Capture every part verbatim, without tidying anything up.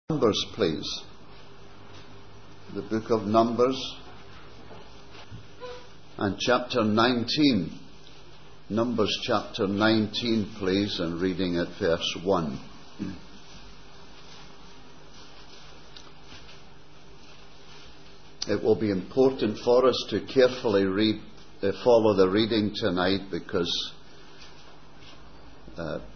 Numbers, please. The book of Numbers and chapter nineteen. Numbers chapter nineteen, please, and reading at verse one. It will be important for us to carefully read, uh, follow the reading tonight, because uh,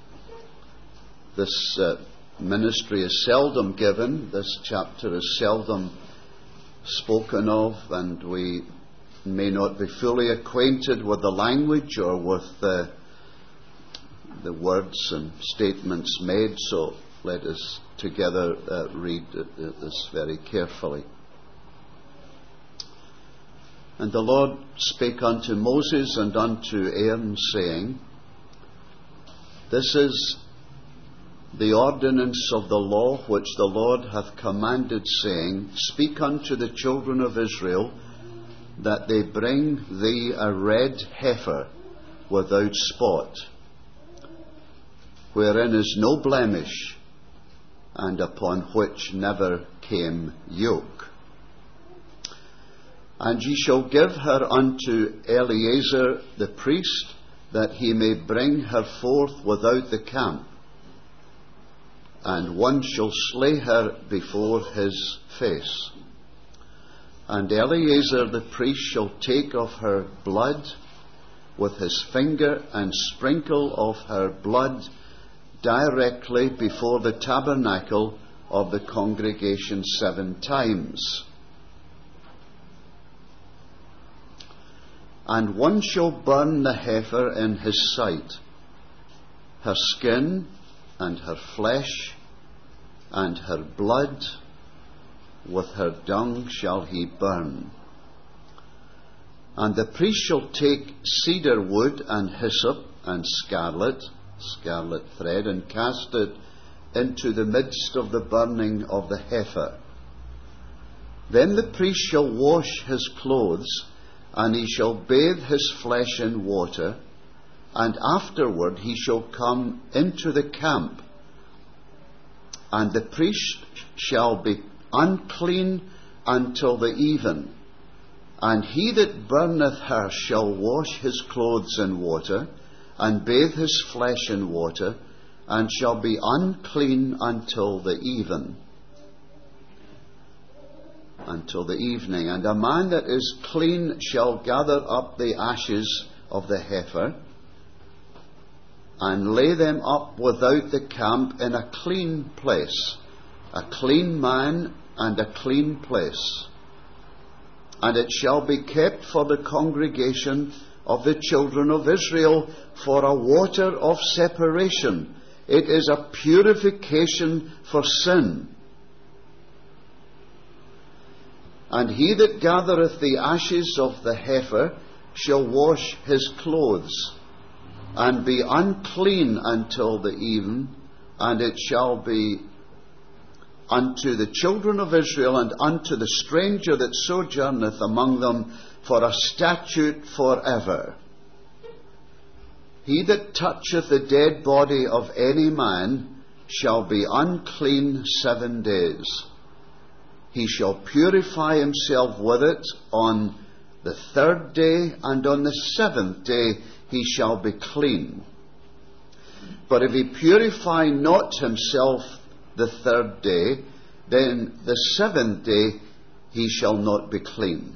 this uh, ministry is seldom given. This chapter is seldom spoken of, and we may not be fully acquainted with the language or with the, the words and statements made. So let us together uh, read this very carefully. And the Lord spake unto Moses and unto Aaron, saying, This is the ordinance of the law which the Lord hath commanded, saying, Speak unto the children of Israel, that they bring thee a red heifer without spot, wherein is no blemish, and upon which never came yoke. And ye shall give her unto Eleazar the priest, that he may bring her forth without the camp. And one shall slay her before his face. And Eleazar the priest shall take of her blood with his finger, and sprinkle of her blood directly before the tabernacle of the congregation seven times. And one shall burn the heifer in his sight, her skin and her flesh, and her blood with her dung shall he burn. And the priest shall take cedar wood and hyssop and scarlet, scarlet thread, and cast it into the midst of the burning of the heifer. Then the priest shall wash his clothes, and he shall bathe his flesh in water, and afterward he shall come into the camp. And the priest shall be unclean until the even. And he that burneth her shall wash his clothes in water, and bathe his flesh in water, and shall be unclean until the even. Until the evening. And a man that is clean shall gather up the ashes of the heifer, and lay them up without the camp in a clean place, a clean man and a clean place. And it shall be kept for the congregation of the children of Israel for a water of separation. It is a purification for sin. And he that gathereth the ashes of the heifer shall wash his clothes, and be unclean until the even, and it shall be unto the children of Israel and unto the stranger that sojourneth among them for a statute forever. He that toucheth the dead body of any man shall be unclean seven days. He shall purify himself with it on the third day, and on the seventh day he shall be clean. But if he purify not himself the third day, then the seventh day he shall not be clean.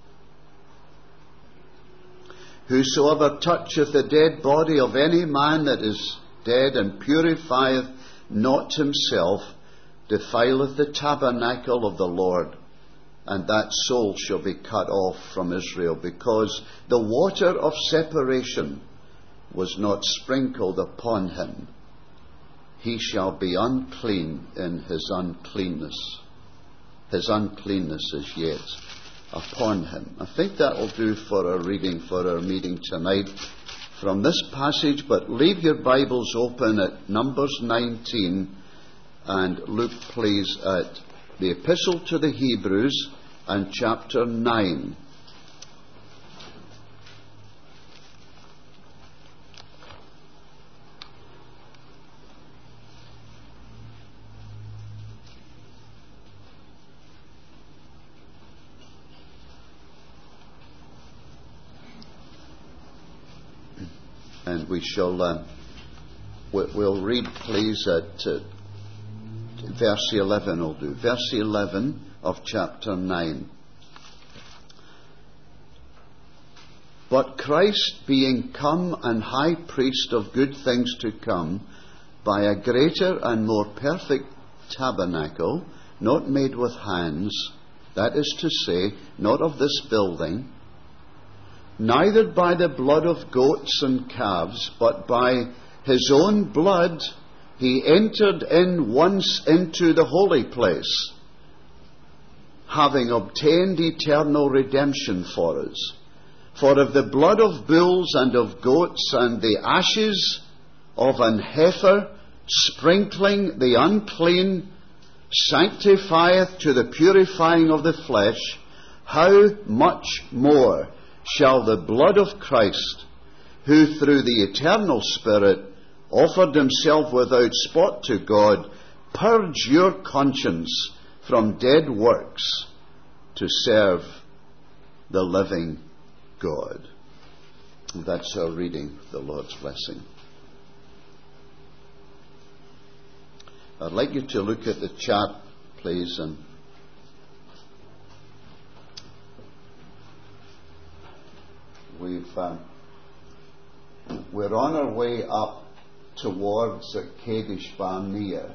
Whosoever toucheth the dead body of any man that is dead, and purifieth not himself, defileth the tabernacle of the Lord, and that soul shall be cut off from Israel, because the water of separation was not sprinkled upon him. He shall be unclean in his uncleanness. His uncleanness is yet upon him. I think that will do for our reading for our meeting tonight from this passage, but leave your Bibles open at Numbers nineteen, and look please at the Epistle to the Hebrews and chapter nine. And we shall, uh, we'll read, please, at uh, verse eleven will do. Verse eleven of chapter nine. But Christ, being come and high priest of good things to come, by a greater and more perfect tabernacle, not made with hands, that is to say, not of this building, neither by the blood of goats and calves, but by his own blood, he entered in once into the holy place, having obtained eternal redemption for us. For if the blood of bulls and of goats and the ashes of an heifer, sprinkling the unclean, sanctifieth to the purifying of the flesh, how much more shall the blood of Christ, who through the eternal Spirit offered himself without spot to God, purge your conscience from dead works to serve the living God. That's our reading, the Lord's blessing. I'd like you to look at the chart, please, and we've um, we're on our way up towards uh, Kadesh Barnea.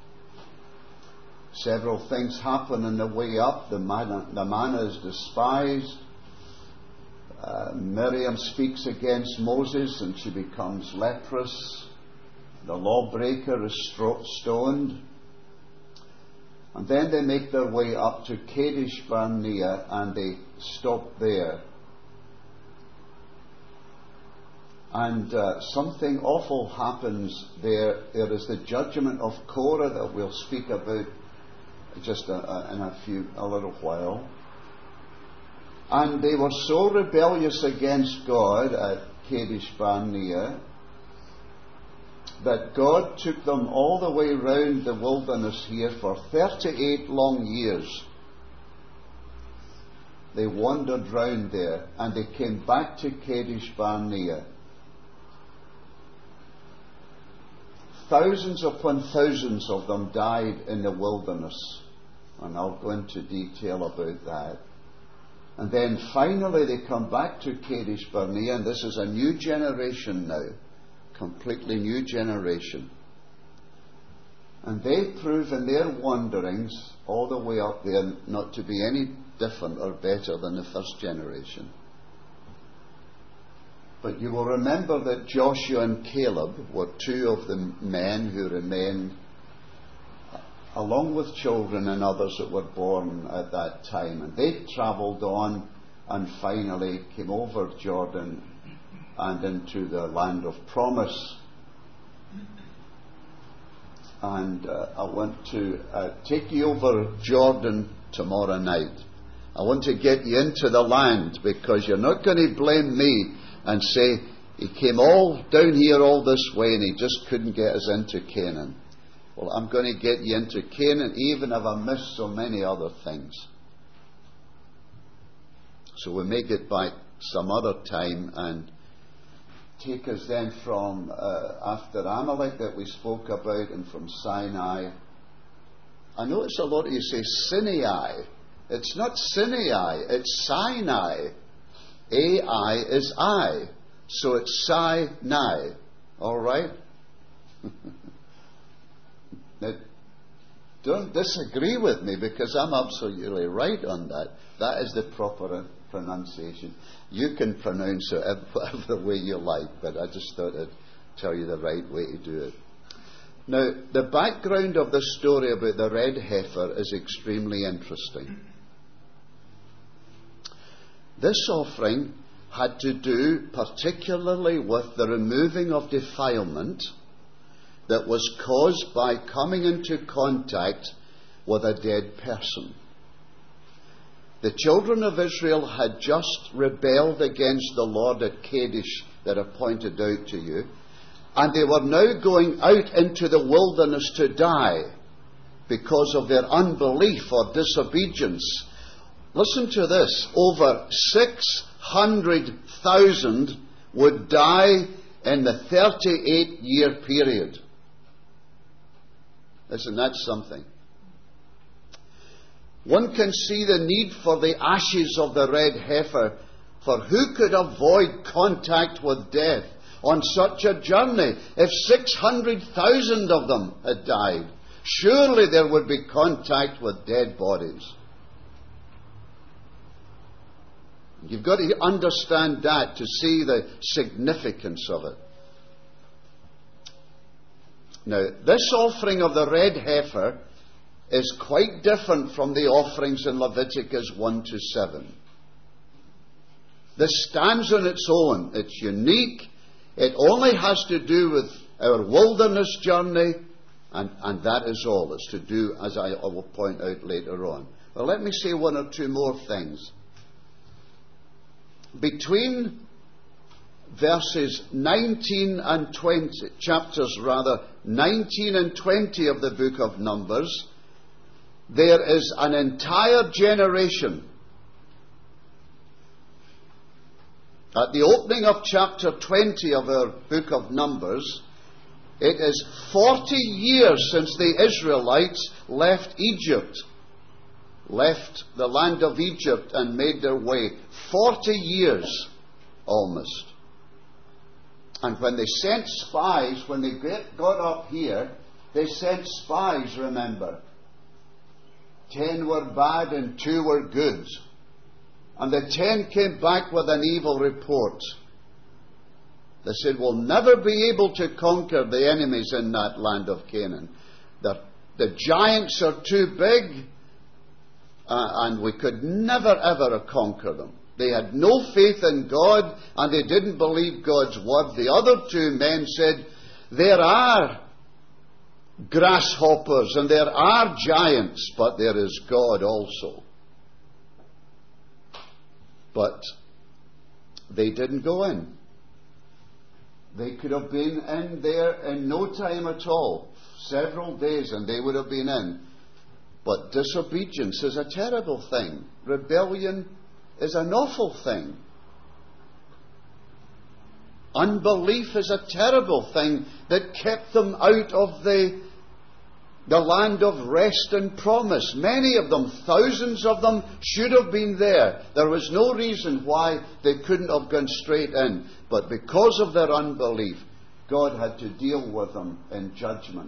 Several things happen on the way up. The manna, the manna is despised. Uh, Miriam speaks against Moses and she becomes leprous. The lawbreaker is stro- stoned. And then they make their way up to Kadesh Barnea and they stop there. And uh, something awful happens there. There is the judgment of Korah that we'll speak about just a, a, in a few, a little while. And they were so rebellious against God at Kadesh Barnea that God took them all the way round the wilderness here for thirty-eight long years. They wandered round there and they came back to Kadesh Barnea. Thousands upon thousands of them died in the wilderness, and I'll go into detail about that. And then finally they come back to Kadesh Barnea, and this is a new generation now, completely new generation. And they prove in their wanderings all the way up there not to be any different or better than the first generation. But you will remember that Joshua and Caleb were two of the men who remained, along with children and others that were born at that time. And they travelled on and finally came over Jordan and into the land of promise. And uh, I want to uh, take you over Jordan tomorrow night. I want to get you into the land, because you're not going to blame me and say, he came all down here all this way and he just couldn't get us into Canaan. Well, I'm going to get you into Canaan even if I miss so many other things. So we may get back some other time and take us then from uh, after Amalek that we spoke about, and from Sinai. I notice a lot of you say Sinai. It's not Sinai, it's Sinai. A I is I. So it's Sinai. All right? Now, don't disagree with me, because I'm absolutely right on that. That is the proper pronunciation. You can pronounce it whatever way you like, but I just thought I'd tell you the right way to do it. Now, the background of the story about the red heifer is extremely interesting. This offering had to do particularly with the removing of defilement that was caused by coming into contact with a dead person. The children of Israel had just rebelled against the Lord at Kadesh that I pointed out to you, and they were now going out into the wilderness to die because of their unbelief or disobedience. Listen to this. Over six hundred thousand would die in the thirty-eight year period. Listen, that's something. One can see the need for the ashes of the red heifer, for who could avoid contact with death on such a journey? If six hundred thousand of them had died, surely there would be contact with dead bodies. You've got to understand that to see the significance of it. Now, this offering of the red heifer is quite different from the offerings in Leviticus one to seven. This stands on its own. It's unique. It only has to do with our wilderness journey, and, and that is all. It's to do, as I will point out later on. Well, let me say one or two more things. Between verses nineteen and twenty, chapters rather, nineteen and twenty of the book of Numbers, there is an entire generation. At the opening of chapter twenty of our book of Numbers, it is forty years since the Israelites left Egypt, left the land of Egypt and made their way. Forty years almost. And when they sent spies, when they got up here, they sent spies, remember. Ten were bad and two were good. And the ten came back with an evil report. They said, we'll never be able to conquer the enemies in that land of Canaan. The, the giants are too big, uh, and we could never ever conquer them. They had no faith in God, and they didn't believe God's word. The other two men said, there are grasshoppers and there are giants, but there is God also. But they didn't go in. They could have been in there in no time at all, several days, and they would have been in. But disobedience is a terrible thing. Rebellion is an awful thing. Unbelief is a terrible thing that kept them out of the, the land of rest and promise. Many of them, thousands of them, should have been there. There was no reason why they couldn't have gone straight in. But because of their unbelief, God had to deal with them in judgment.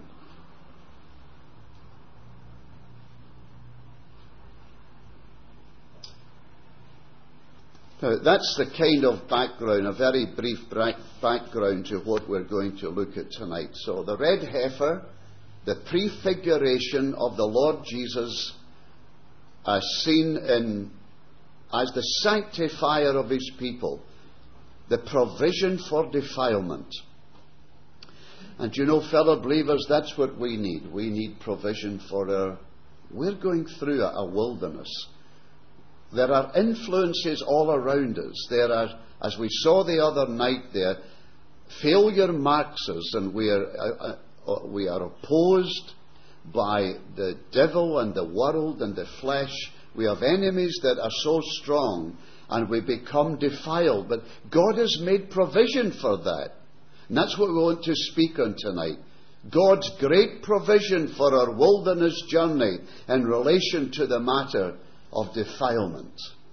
Now, that's the kind of background, a very brief background to what we're going to look at tonight. So the red heifer, the prefiguration of the Lord Jesus as seen in, as the sanctifier of his people, the provision for defilement. And you know, fellow believers, that's what we need. We need provision for our... We're going through a, a wilderness. There are influences all around us. There are, as we saw the other night there, failure marks us, and we are, uh, uh, we are opposed by the devil and the world and the flesh. We have enemies that are so strong, and we become defiled. But God has made provision for that. And that's what we want to speak on tonight. God's great provision for our wilderness journey in relation to the matter of defilement.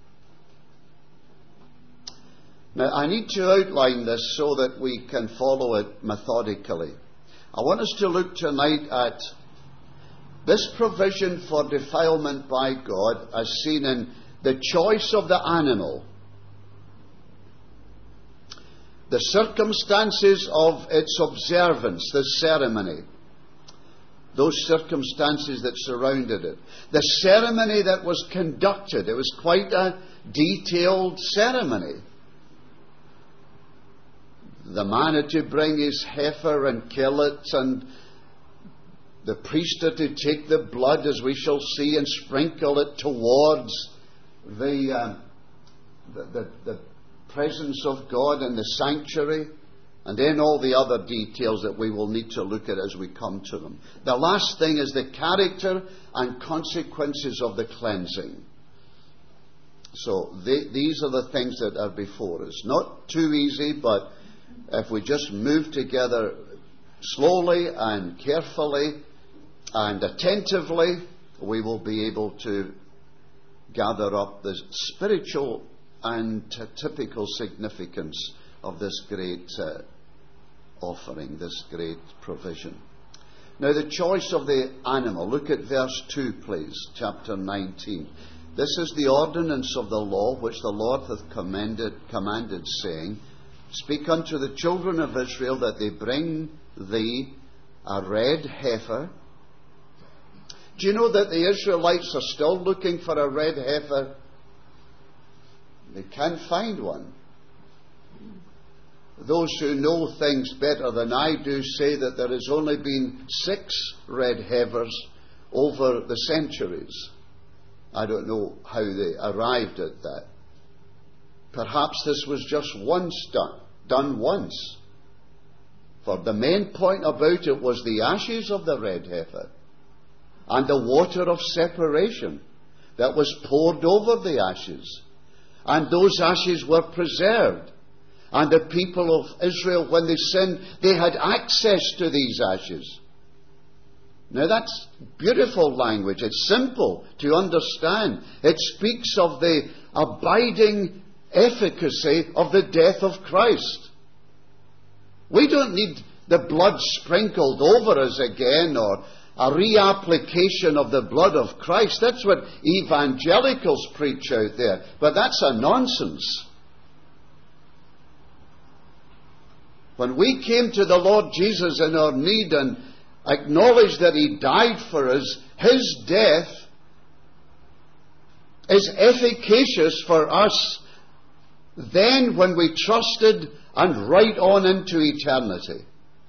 Now, I need to outline this so that we can follow it methodically. I want us to look tonight at this provision for defilement by God as seen in the choice of the animal, the circumstances of its observance, the ceremony, those circumstances that surrounded it, the ceremony that was conducted. It was quite a detailed ceremony. The man had to bring his heifer and kill it, and the priest had to take the blood, as we shall see, and sprinkle it towards the, uh, the, the, the presence of God in the sanctuary. And then all the other details that we will need to look at as we come to them. The last thing is the character and consequences of the cleansing. So they, these are the things that are before us. Not too easy, but if we just move together slowly and carefully and attentively, we will be able to gather up the spiritual and t- typical significance of this great uh, offering, this great provision. Now, the choice of the animal. Look at verse two, please, chapter nineteen. This is the ordinance of the law which the Lord hath commanded, commanded, saying, Speak unto the children of Israel that they bring thee a red heifer. Do you know that the Israelites are still looking for a red heifer? They can't find one. Those who know things better than I do say that there has only been six red heifers over the centuries. I don't know how they arrived at that. Perhaps this was just once done, done once. For the main point about it was the ashes of the red heifer and the water of separation that was poured over the ashes. And those ashes were preserved. And the people of Israel, when they sinned, they had access to these ashes. Now that's beautiful language. It's simple to understand. It speaks of the abiding efficacy of the death of Christ. We don't need the blood sprinkled over us again or a reapplication of the blood of Christ. That's what evangelicals preach out there. But that's a nonsense. When we came to the Lord Jesus in our need and acknowledged that He died for us, His death is efficacious for us then when we trusted and right on into eternity.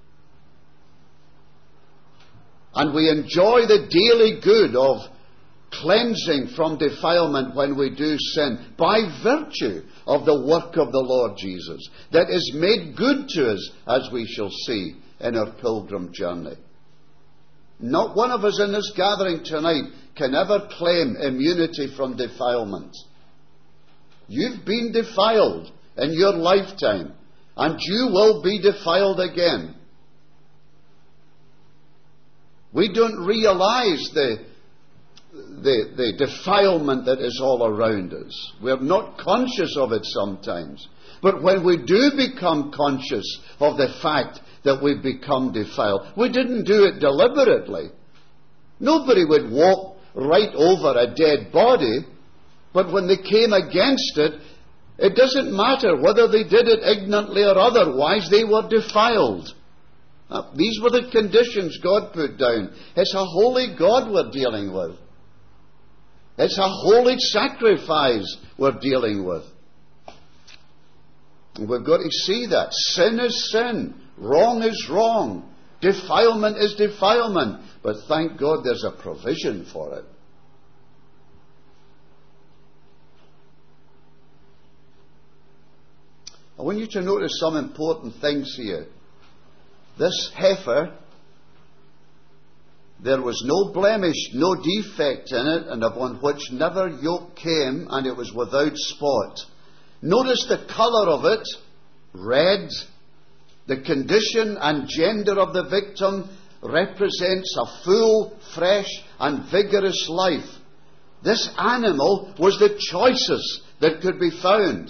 And we enjoy the daily good of cleansing from defilement when we do sin by virtue of the work of the Lord Jesus that is made good to us, as we shall see in our pilgrim journey. Not one of us in this gathering tonight can ever claim immunity from defilement. You've been defiled in your lifetime, and you will be defiled again. We don't realize the, the, the defilement that is all around us. We're not conscious of it sometimes. But when we do become conscious of the fact that we've become defiled, we didn't do it deliberately. Nobody would walk right over a dead body, but when they came against it, it doesn't matter whether they did it ignorantly or otherwise, they were defiled. Uh, these were the conditions God put down. It's a holy God we're dealing with. It's a holy sacrifice we're dealing with. And we've got to see that. Sin is sin. Wrong is wrong. Defilement is defilement. But thank God there's a provision for it. I want you to notice some important things here. This heifer, there was no blemish, no defect in it, and upon which never yoke came, and it was without spot. Notice the colour of it, red. The condition and gender of the victim represents a full, fresh, and vigorous life. This animal was the choicest that could be found.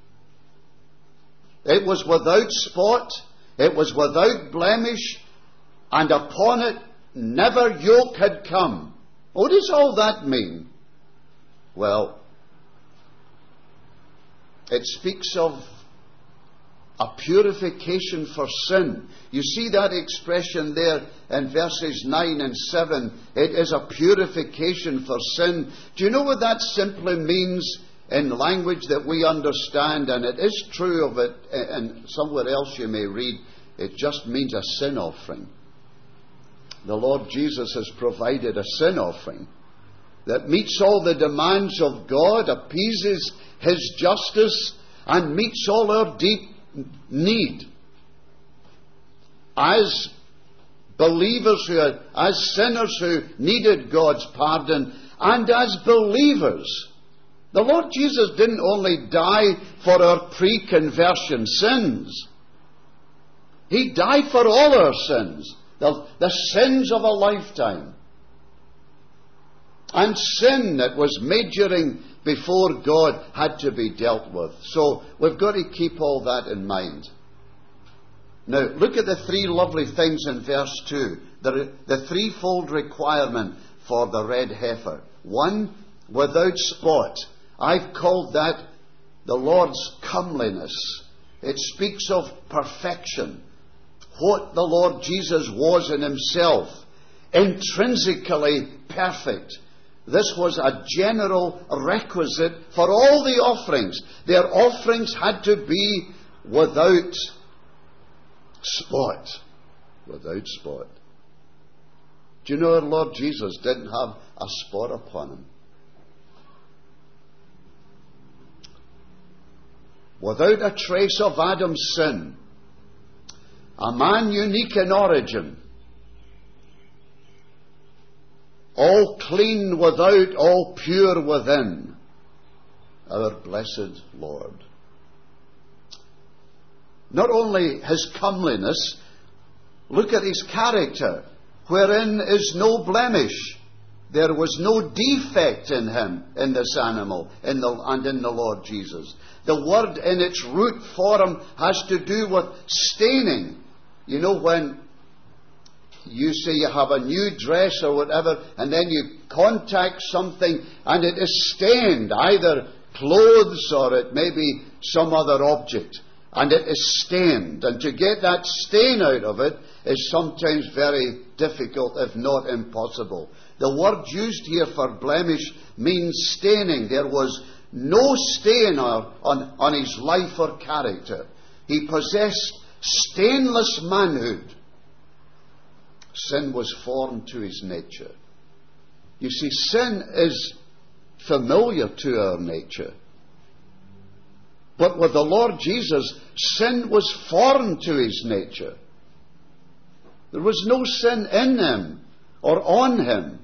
It was without spot. It was without blemish, and upon it never yoke had come. What does all that mean? Well, it speaks of a purification for sin. You see that expression there in verses nine and seven. It is a purification for sin. Do you know what that simply means in language that we understand? And it is true of it, and somewhere else you may read, it just means a sin offering. The Lord Jesus has provided a sin offering that meets all the demands of God, appeases His justice, and meets all our deep need. As believers who are, as sinners who needed God's pardon, and as believers, the Lord Jesus didn't only die for our pre-conversion sins. He died for all our sins, the, the sins of a lifetime. And sin that was majoring before God had to be dealt with. So we've got to keep all that in mind. Now, look at the three lovely things in verse two. The, the threefold requirement for the red heifer. One, without spot. I've called that the Lord's comeliness. It speaks of perfection. What the Lord Jesus was in himself. Intrinsically perfect. This was a general requisite for all the offerings. Their offerings had to be without spot. Without spot. Do you know our Lord Jesus didn't have a spot upon him? Without a trace of Adam's sin. A man unique in origin. All clean without, all pure within. Our blessed Lord. Not only his comeliness, look at his character, wherein is no blemish. There was no defect in him, in this animal, in the, and in the Lord Jesus. The word in its root form has to do with staining. You know, when you say you have a new dress or whatever, and then you contact something and it is stained, either clothes or it may be some other object, and it is stained. And to get that stain out of it is sometimes very difficult, if not impossible. The word used here for blemish means staining. There was no stain on, on his life or character. He possessed stainless manhood. Sin was foreign to his nature. You see, sin is familiar to our nature. But with the Lord Jesus, sin was foreign to his nature. There was no sin in him or on him.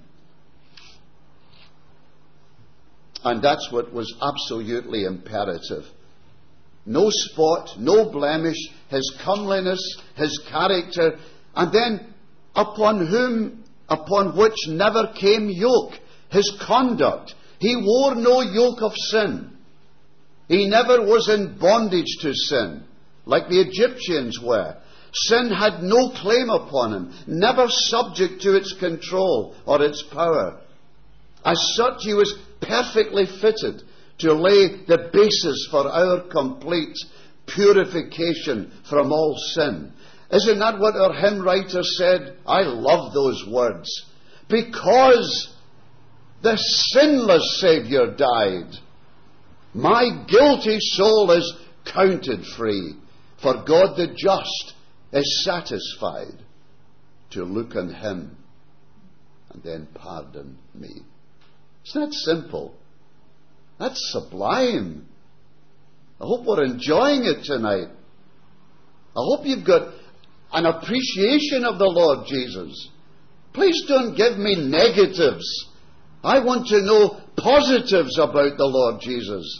And that's what was absolutely imperative. No spot, no blemish, his comeliness, his character, and then upon whom, upon which never came yoke, his conduct. He wore no yoke of sin. He never was in bondage to sin, like the Egyptians were. Sin had no claim upon him, never subject to its control or its power. As such, he was perfectly fitted to lay the basis for our complete purification from all sin. Isn't that what our hymn writer said? I love those words. Because the sinless Saviour died, my guilty soul is counted free. For God the just is satisfied to look on him and then pardon me. Isn't that simple? That's sublime. I hope we're enjoying it tonight. I hope you've got an appreciation of the Lord Jesus. Please don't give me negatives. I want to know positives about the Lord Jesus.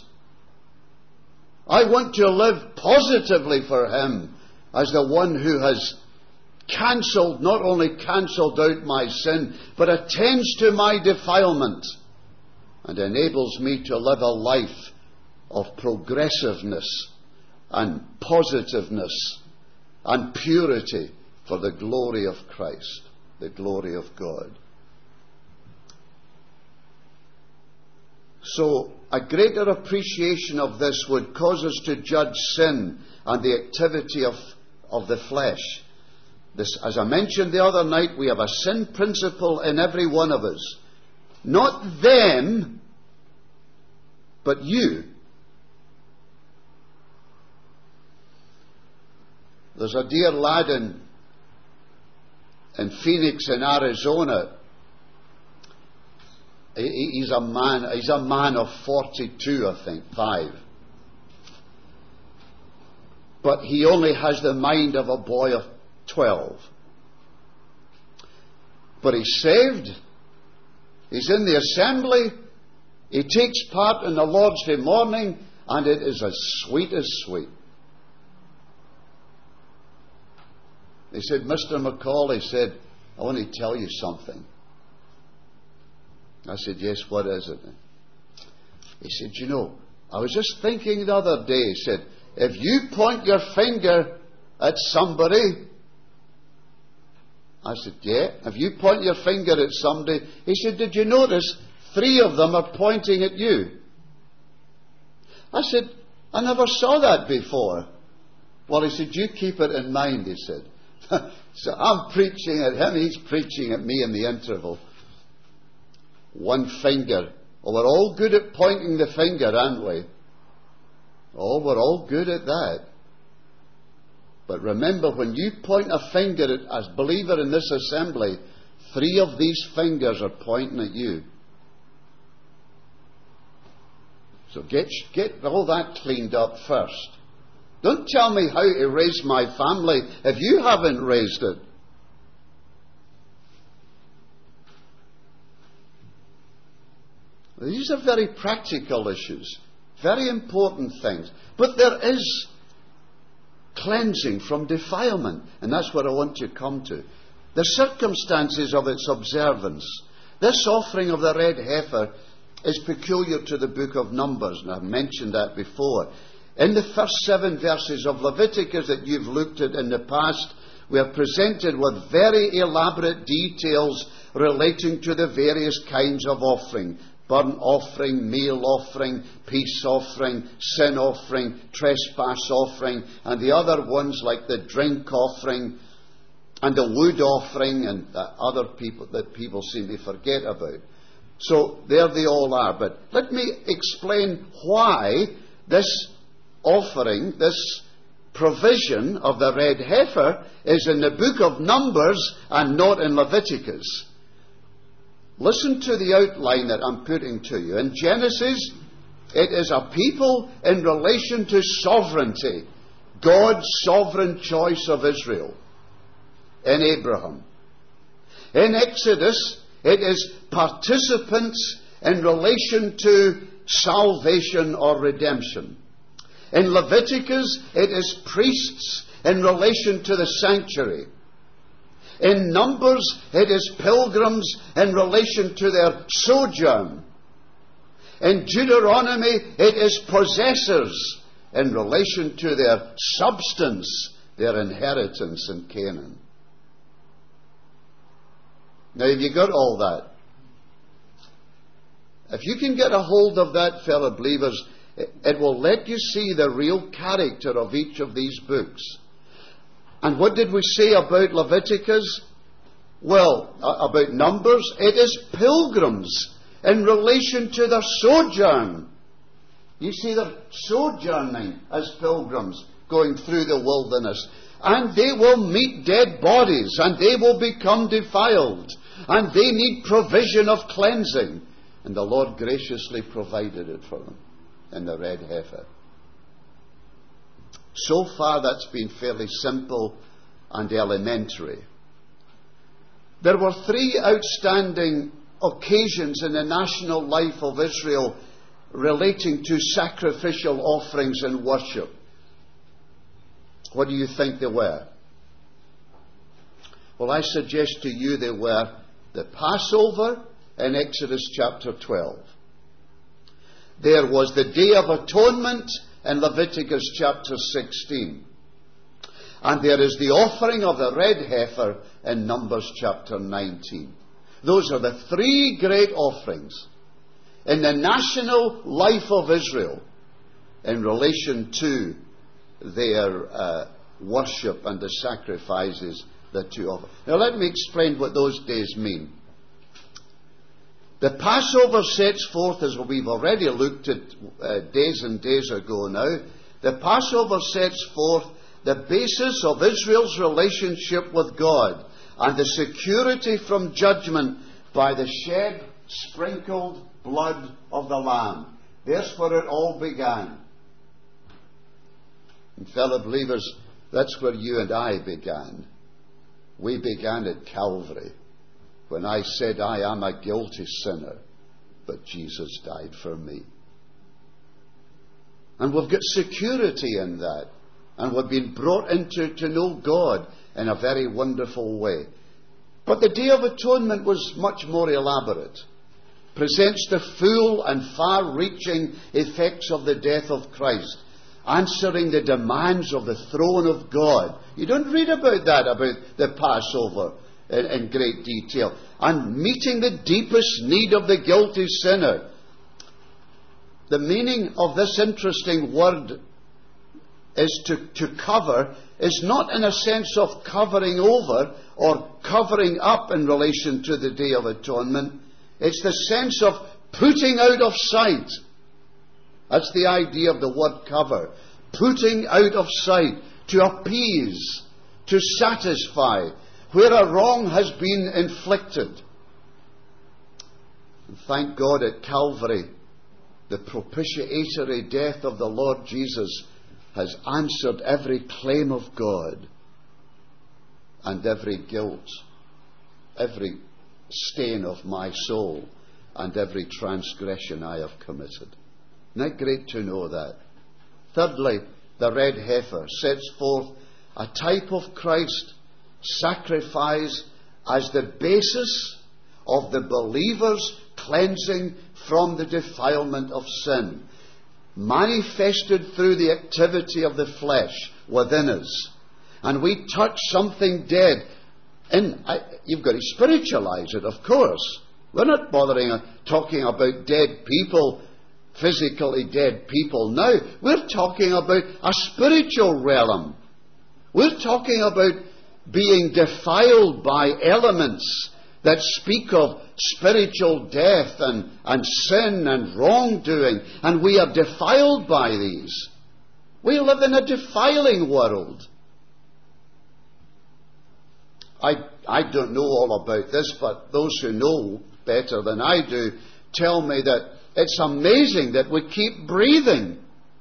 I want to live positively for him as the one who has cancelled, not only cancelled out my sin, but attends to my defilement and enables me to live a life of progressiveness and positiveness and purity for the glory of Christ, the glory of God. So, a greater appreciation of this would cause us to judge sin and the activity of, of the flesh. This, as I mentioned the other night, we have a sin principle in every one of us. Not them, but you. There's a dear lad in, in Phoenix in Arizona. He, he's a man. He's a man of forty-two, I think, five. But he only has the mind of a boy of twelve. But he's saved. He's in the assembly. He takes part in the Lord's Day morning, and it is as sweet as sweet. He said, Mister McCall, he said, I want to tell you something. I said, yes, what is it? He said, you know, I was just thinking the other day, he said, if you point your finger at somebody, I said, yeah, if you point your finger at somebody, he said, did you notice three of them are pointing at you? I said, I never saw that before. Well, he said, you keep it in mind, he said. So I'm preaching at him, he's preaching at me in the interval. One finger. Oh, we're all good at pointing the finger, aren't we? Oh, we're all good at that. But remember, when you point a finger at a believer in this assembly, three of these fingers are pointing at you. So get, get all that cleaned up first. Don't tell me how to raise my family if you haven't raised it. These are very practical issues, very important things. But there is cleansing from defilement, and that's what I want to come to. The circumstances of its observance. This offering of the red heifer is peculiar to the book of Numbers, and I've mentioned that before. In the first seven verses of Leviticus that you've looked at in the past, we are presented with very elaborate details relating to the various kinds of offering. Burnt offering, meal offering, peace offering, sin offering, trespass offering, and the other ones like the drink offering and the wood offering, and uh, other people that people seem to forget about. So there they all are. But let me explain why this offering, this provision of the red heifer is in the book of Numbers and not in Leviticus. Listen to the outline that I'm putting to you. In Genesis, it is a people in relation to sovereignty. God's sovereign choice of Israel in Abraham. In Exodus, it is participants in relation to salvation or redemption. In Leviticus, it is priests in relation to the sanctuary. In Numbers, it is pilgrims in relation to their sojourn. In Deuteronomy, it is possessors in relation to their substance, their inheritance in Canaan. Now, have you got all that? If you can get a hold of that, fellow believers, it will let you see the real character of each of these books. And what did we say about Leviticus? Well, about Numbers, it is pilgrims in relation to their sojourn. You see, they're sojourning as pilgrims going through the wilderness. And they will meet dead bodies, and they will become defiled, and they need provision of cleansing. And the Lord graciously provided it for them in the red heifer. So far, that's been fairly simple and elementary. There were three outstanding occasions in the national life of Israel relating to sacrificial offerings and worship. What do you think they were? Well, I suggest to you they were the Passover in Exodus chapter twelve. There was the Day of Atonement in Leviticus chapter sixteen. And there is the offering of the red heifer in Numbers chapter nineteen. Those are the three great offerings in the national life of Israel in relation to their uh, worship and the sacrifices that to offer. Now let me explain what those days mean. The Passover sets forth, as we've already looked at uh, days and days ago now, the Passover sets forth the basis of Israel's relationship with God and the security from judgment by the shed, sprinkled blood of the Lamb. There's where it all began. And fellow believers, that's where you and I began. We began at Calvary, when I said, I am a guilty sinner, but Jesus died for me. And we've got security in that. And we've been brought into to know God in a very wonderful way. But the Day of Atonement was much more elaborate. Presents the full and far-reaching effects of the death of Christ, answering the demands of the throne of God. You don't read about that, about the Passover in, in great detail. And meeting the deepest need of the guilty sinner. The meaning of this interesting word is to, to cover, is not in a sense of covering over or covering up in relation to the Day of Atonement. It's the sense of putting out of sight. That's the idea of the word cover. Putting out of sight, to appease, to satisfy, where a wrong has been inflicted. And thank God at Calvary, the propitiatory death of the Lord Jesus has answered every claim of God and every guilt, every stain of my soul, and every transgression I have committed. Isn't it great to know that? Thirdly, the red heifer sets forth a type of Christ sacrifice as the basis of the believer's cleansing from the defilement of sin, manifested through the activity of the flesh within us. And we touch something dead. In, I, you've got to spiritualize it, of course. We're not bothering uh, talking about dead people, physically dead people now. We're talking about a spiritual realm. We're talking about being defiled by elements that speak of spiritual death and, and sin and wrongdoing, and we are defiled by these. We live in a defiling world. I, I don't know all about this, but those who know better than I do tell me that it's amazing that we keep breathing.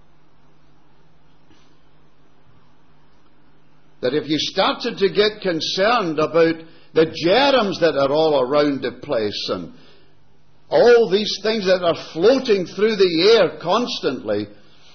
That if you started to get concerned about the germs that are all around the place and all these things that are floating through the air constantly,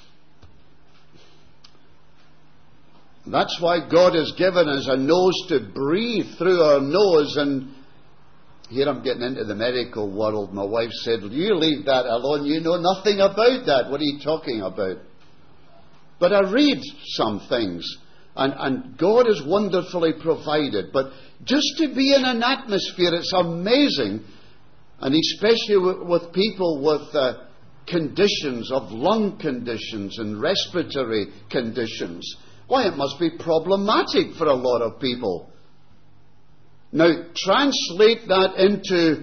that's why God has given us a nose to breathe through our nose. And here I'm getting into the medical world. My wife said, you leave that alone. You know nothing about that. What are you talking about? But I read some things. And, and God has wonderfully provided. But just to be in an atmosphere, it's amazing. And especially with, with people with uh, conditions of lung conditions and respiratory conditions. Why, it must be problematic for a lot of people. Now, translate that into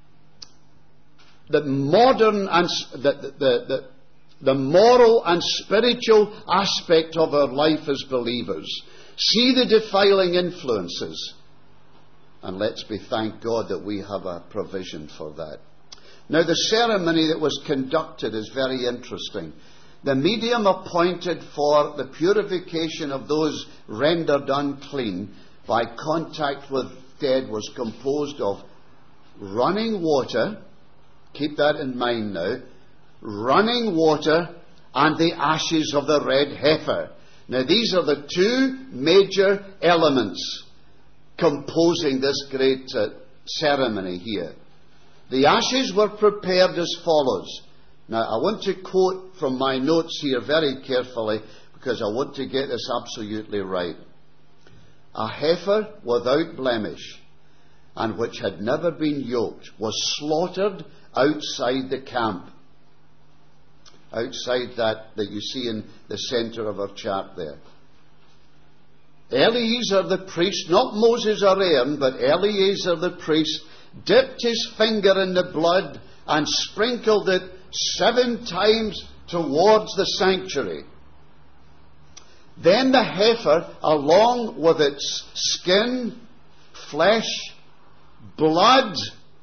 the modern and the, the, the, the moral and spiritual aspect of our life as believers. See the defiling influences. And let's be thank God that we have a provision for that. Now, the ceremony that was conducted is very interesting. The medium appointed for the purification of those rendered unclean by contact with dead was composed of running water, keep that in mind now, running water and the ashes of the red heifer. Now these are the two major elements composing this great uh, ceremony here. The ashes were prepared as follows. Now, I want to quote from my notes here very carefully because I want to get this absolutely right. A heifer without blemish and which had never been yoked was slaughtered outside the camp. Outside that that you see in the centre of our chart there. Eleazar the priest, not Moses or Aaron, but Eleazar the priest, dipped his finger in the blood and sprinkled it seven times towards the sanctuary. Then the heifer, along with its skin, flesh, blood,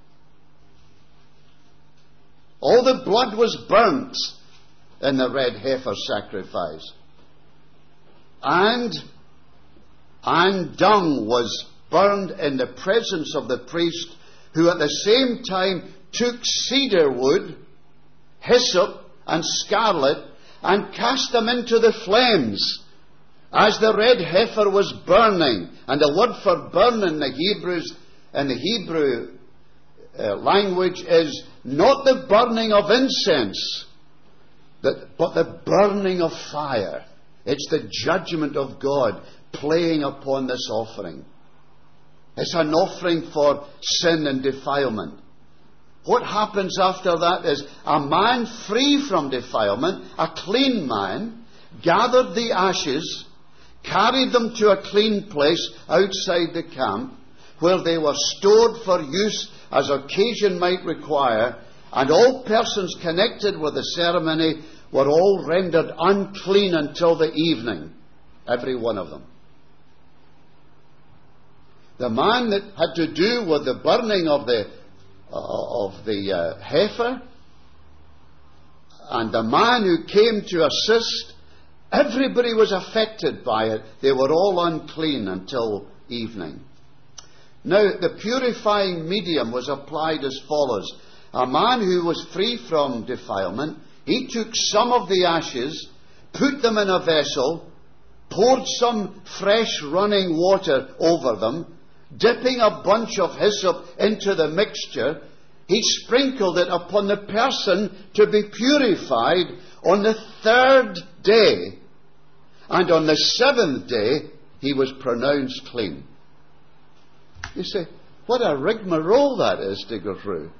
all the blood was burnt in the red heifer sacrifice. And, and dung was burned in the presence of the priest, who at the same time took cedar wood, hyssop and scarlet, and cast them into the flames. as the red heifer was burning, and the word for burn in the Hebrews, in the Hebrew uh, language is not the burning of incense, that, but the burning of fire. It's the judgment of God playing upon this offering. It's an offering for sin and defilement. What happens after that is a man free from defilement, a clean man, gathered the ashes, carried them to a clean place outside the camp, where they were stored for use as occasion might require, and all persons connected with the ceremony were all rendered unclean until the evening, every one of them. The man that had to do with the burning of the uh, of the uh, heifer, and the man who came to assist, everybody was affected by it. They were all unclean until evening. Now, the purifying medium was applied as follows. A man who was free from defilement, he took some of the ashes, put them in a vessel, poured some fresh running water over them, dipping a bunch of hyssop into the mixture, he sprinkled it upon the person to be purified on the third day. And on the seventh day, he was pronounced clean. You say, what a rigmarole that is to go through.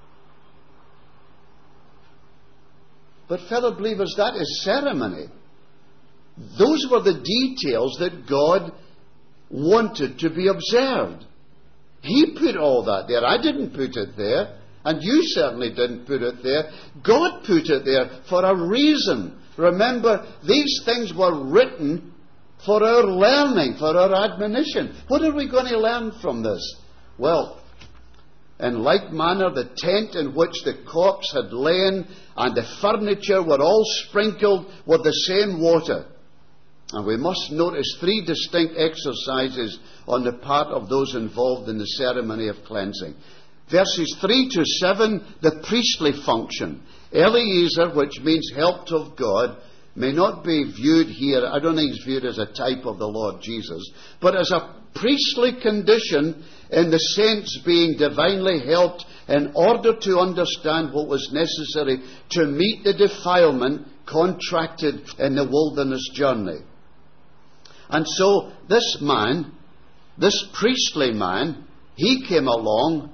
But fellow believers, that is ceremony. Those were the details that God wanted to be observed. He put all that there. I didn't put it there, and you certainly didn't put it there. God put it there for a reason. Remember, these things were written for our learning, for our admonition. What are we going to learn from this? Well, in like manner, the tent in which the corpse had lain and the furniture were all sprinkled with the same water. And we must notice three distinct exercises on the part of those involved in the ceremony of cleansing. Verses three to seven, the priestly function. Eliezer, which means helped of God, may not be viewed here, I don't think it's viewed as a type of the Lord Jesus, but as a priestly condition in the saints being divinely helped in order to understand what was necessary to meet the defilement contracted in the wilderness journey. And so this man, this priestly man, he came along.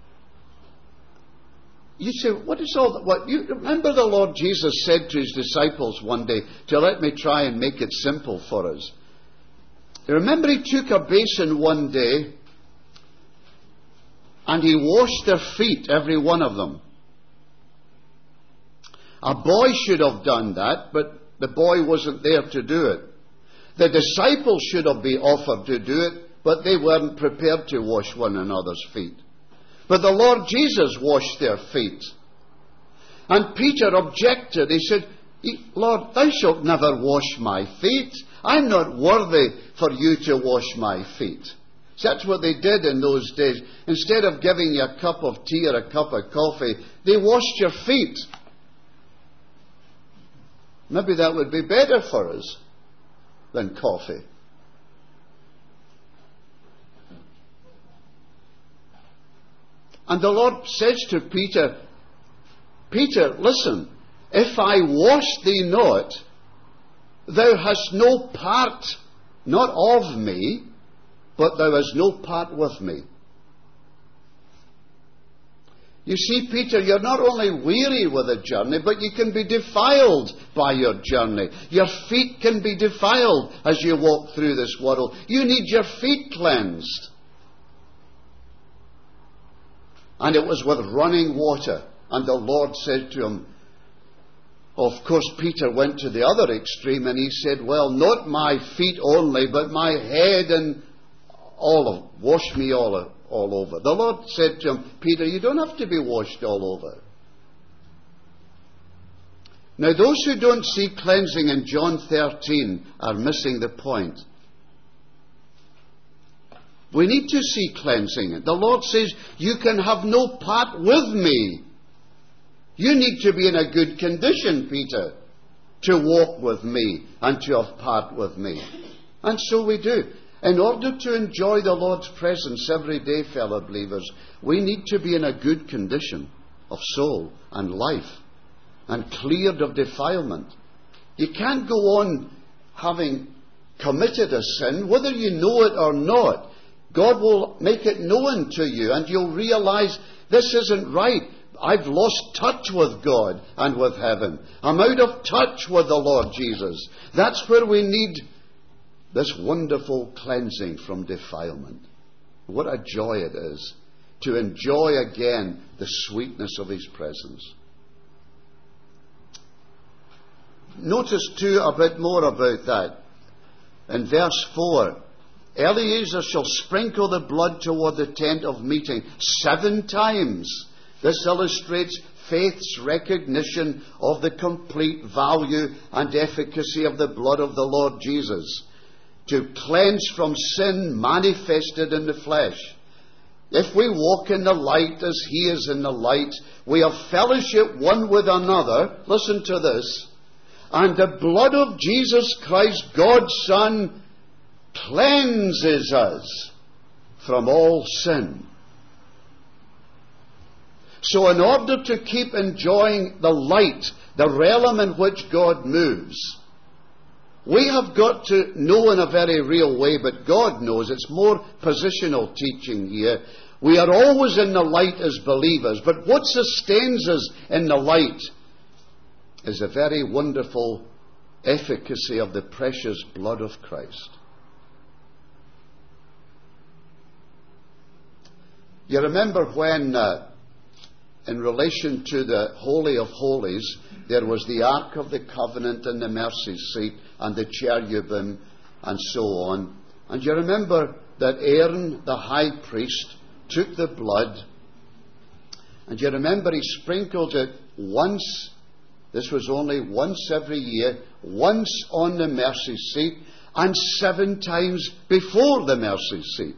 You say, what is all that? What you remember the Lord Jesus said to his disciples one day, to let me try and make it simple for us. You remember he took a basin one day and he washed their feet, every one of them. A boy should have done that, but the boy wasn't there to do it. The disciples should have been offered to do it, but they weren't prepared to wash one another's feet. But the Lord Jesus washed their feet. And Peter objected. He said, Lord, thou shalt never wash my feet. I'm not worthy for you to wash my feet. So that's what they did in those days. Instead of giving you a cup of tea or a cup of coffee, they washed your feet. Maybe that would be better for us than coffee. And the Lord says to Peter, Peter, listen, if I wash thee not, thou hast no part, not of me, but thou hast no part with me. You see, Peter, you're not only weary with a journey, but you can be defiled by your journey. Your feet can be defiled as you walk through this world. You need your feet cleansed. And it was with running water. And the Lord said to him, of course, Peter went to the other extreme and he said, well, not my feet only, but my head and all of, wash me all, all over. The Lord said to him, Peter, you don't have to be washed all over. Now, those who don't see cleansing in John thirteen are missing the point. We need to see cleansing. The Lord says, you can have no part with me. You need to be in a good condition, Peter, to walk with me and to have part with me. And so we do. In order to enjoy the Lord's presence every day, fellow believers, we need to be in a good condition of soul and life and cleared of defilement. You can't go on having committed a sin, whether you know it or not. God will make it known to you, and you'll realize this isn't right. I've lost touch with God and with heaven. I'm out of touch with the Lord Jesus. That's where we need this wonderful cleansing from defilement. What a joy it is to enjoy again the sweetness of His presence. Notice too a bit more about that. In verse four, Eleazar shall sprinkle the blood toward the tent of meeting seven times. This illustrates faith's recognition of the complete value and efficacy of the blood of the Lord Jesus, to cleanse from sin manifested in the flesh. If we walk in the light as He is in the light, we have fellowship one with another. Listen to this. And the blood of Jesus Christ, God's Son, cleanses us from all sin. So in order to keep enjoying the light, the realm in which God moves, we have got to know in a very real way, but God knows, it's more positional teaching here. We are always in the light as believers, but what sustains us in the light is the very wonderful efficacy of the precious blood of Christ. You remember when, uh, in relation to the Holy of Holies, there was the Ark of the Covenant and the mercy seat and the cherubim and so on. And you remember that Aaron, the high priest, took the blood, and you remember he sprinkled it once. This was only once every year, once on the mercy seat, and seven times before the mercy seat.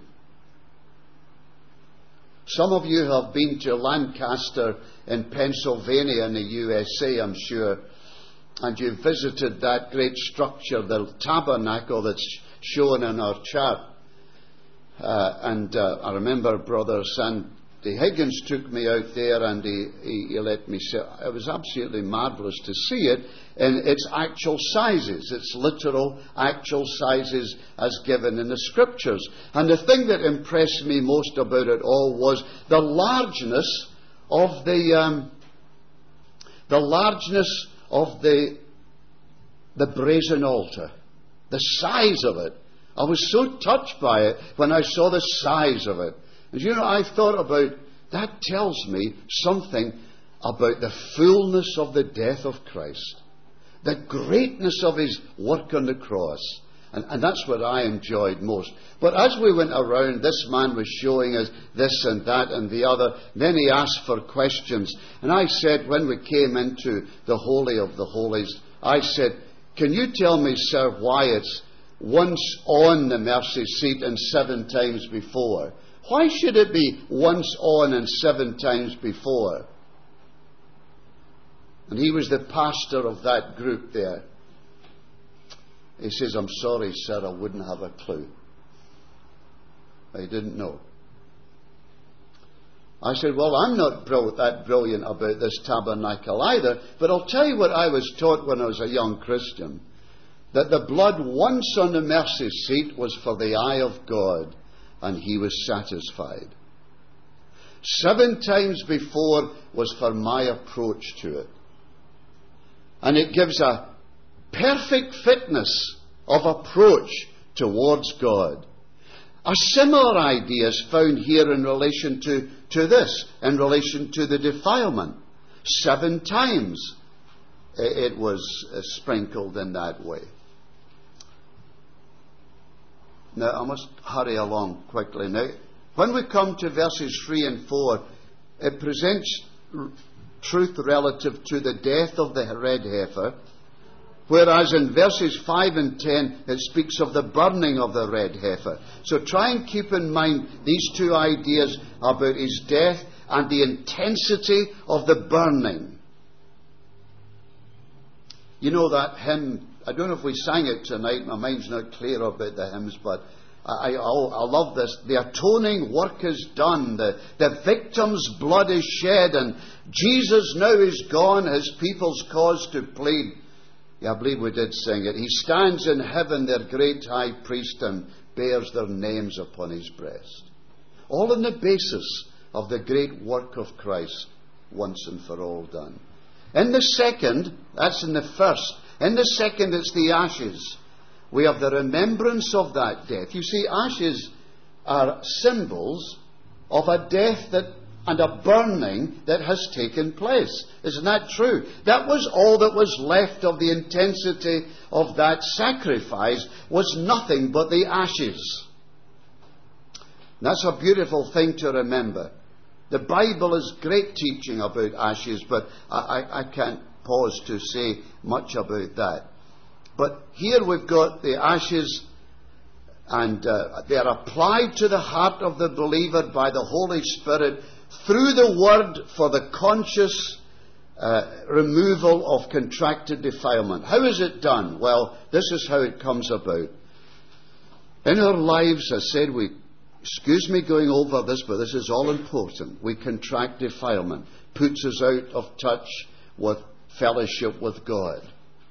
Some of you have been to Lancaster in Pennsylvania in the U S A, I'm sure, and you've visited that great structure, the tabernacle that's shown in our chart. Uh, and uh, I remember Brother Sandy Higgins took me out there, and he, he, he let me see. It was absolutely marvellous to see it in its actual sizes, its literal actual sizes as given in the Scriptures. And the thing that impressed me most about it all was the largeness of the um, the largeness of the the brazen altar, the size of it. I was so touched by it when I saw the size of it. And you know, I thought about, that tells me something about the fullness of the death of Christ, the greatness of His work on the cross. And, and that's what I enjoyed most. But as we went around, this man was showing us this and that and the other. Then he asked for questions. And I said, when we came into the Holy of the Holies, I said, can you tell me, sir, why it's once on the mercy seat and seven times before? Why should it be once on and seven times before? And he was the pastor of that group there. He says, I'm sorry, sir, I wouldn't have a clue. I didn't know. I said, well, I'm not brill- that brilliant about this tabernacle either, but I'll tell you what I was taught when I was a young Christian. That the blood once on the mercy seat was for the eye of God, and He was satisfied. Seven times before was for my approach to it. And it gives a perfect fitness of approach towards God. A similar idea is found here in relation to, to this, in relation to the defilement. Seven times it was sprinkled in that way. Now, I must hurry along quickly now. When we come to verses three and four, it presents r- truth relative to the death of the red heifer, whereas in verses five and ten, it speaks of the burning of the red heifer. So try and keep in mind these two ideas about His death and the intensity of the burning. You know that hymn, I don't know if we sang it tonight, my mind's not clear about the hymns, but I, I, I love this. The atoning work is done, the, the victim's blood is shed, and Jesus now is gone, his people's cause to plead. Yeah, I believe we did sing it. He stands in heaven, their great high priest, and bears their names upon his breast. All on the basis of the great work of Christ, once and for all done. In the second, that's in the first. In the second, it's the ashes. We have the remembrance of that death. You see, ashes are symbols of a death that and a burning that has taken place. Isn't that true? That was all that was left of the intensity of that sacrifice, was nothing but the ashes. And that's a beautiful thing to remember. The Bible is great teaching about ashes, but I, I, I can't pause to say much about that. But here we've got the ashes, and uh, they are applied to the heart of the believer by the Holy Spirit through the Word for the conscious uh, removal of contracted defilement. How is it done? Well, this is how it comes about. In our lives, I said, we, excuse me going over this, but this is all important. We contract defilement. Puts us out of touch with fellowship with God.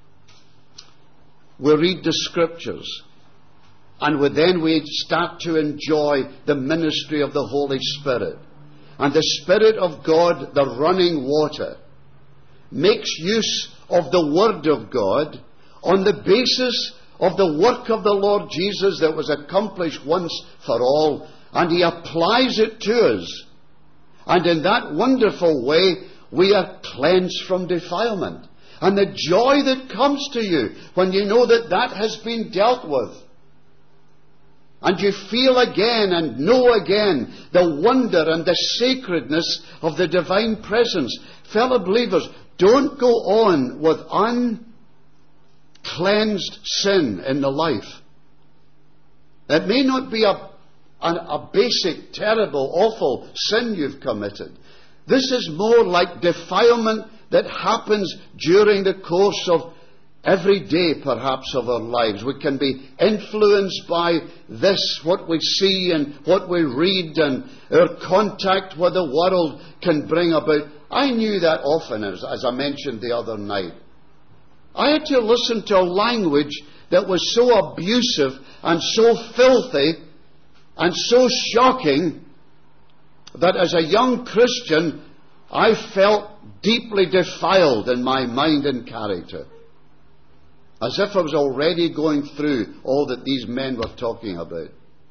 We read the Scriptures, and we, then we start to enjoy the ministry of the Holy Spirit. And the Spirit of God, the running water, makes use of the Word of God on the basis of the work of the Lord Jesus that was accomplished once for all, and He applies it to us. And in that wonderful way, we are cleansed from defilement. And the joy that comes to you when you know that that has been dealt with. And you feel again and know again the wonder and the sacredness of the divine presence. Fellow believers, don't go on with uncleansed sin in the life. It may not be a, a, a basic, terrible, awful sin you've committed. This is more like defilement that happens during the course of every day, perhaps, of our lives. We can be influenced by this, what we see and what we read, and our contact with the world can bring about. I knew that often, as, as I mentioned the other night. I had to listen to a language that was so abusive and so filthy and so shocking that as a young Christian, I felt deeply defiled in my mind and character. As if I was already going through all that these men were talking about.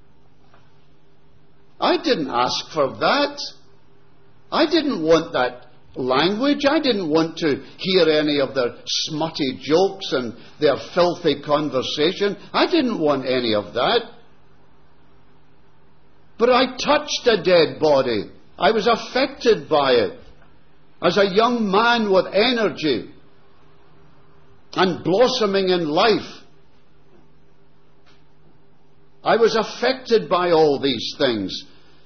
I didn't ask for that. I didn't want that language. I didn't want to hear any of their smutty jokes and their filthy conversation. I didn't want any of that. But I touched a dead body. I was affected by it. As a young man with energy and blossoming in life, I was affected by all these things.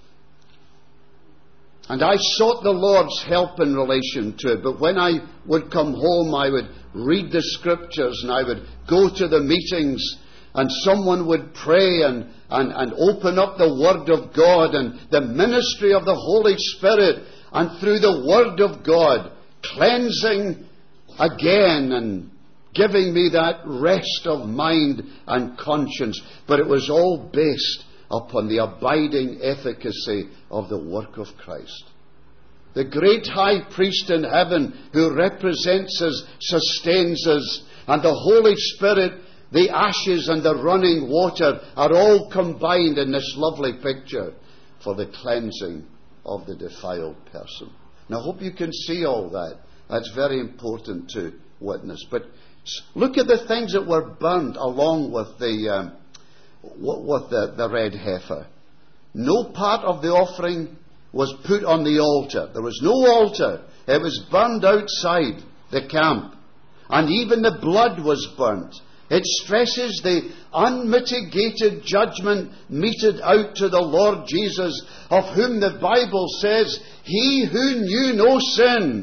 And I sought the Lord's help in relation to it. But when I would come home, I would read the Scriptures, and I would go to the meetings, and someone would pray and, and, and open up the Word of God and the ministry of the Holy Spirit, and through the Word of God, cleansing again and giving me that rest of mind and conscience. But it was all based upon the abiding efficacy of the work of Christ. The great high priest in heaven who represents us, sustains us, and the Holy Spirit, the ashes and the running water are all combined in this lovely picture for the cleansing of the defiled person. Now I hope you can see all that. That's very important to witness. But look at the things that were burnt along with the um, with the, the red heifer. No part of the offering was put on the altar. There was no altar. It was burned outside the camp. And even the blood was burnt. It stresses the unmitigated judgment meted out to the Lord Jesus, of whom the Bible says, He who knew no sin